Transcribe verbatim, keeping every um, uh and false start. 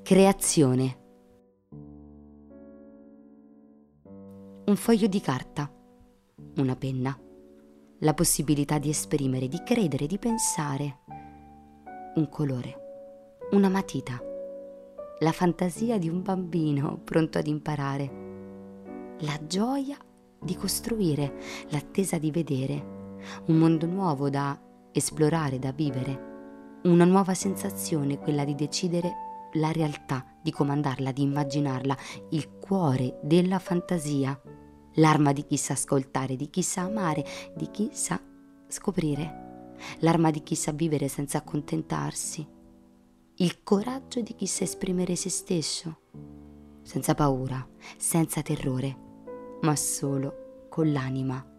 Creazione. Un foglio di carta, una penna, la possibilità di esprimere, di credere, di pensare, un colore, una matita, la fantasia di un bambino pronto ad imparare, la gioia di costruire, l'attesa di vedere, un mondo nuovo da esplorare, da vivere, una nuova sensazione, quella di decidere la realtà, di comandarla, di immaginarla, il cuore della fantasia, l'arma di chi sa ascoltare, di chi sa amare, di chi sa scoprire, l'arma di chi sa vivere senza accontentarsi, il coraggio di chi sa esprimere se stesso, senza paura, senza terrore, ma solo con l'anima.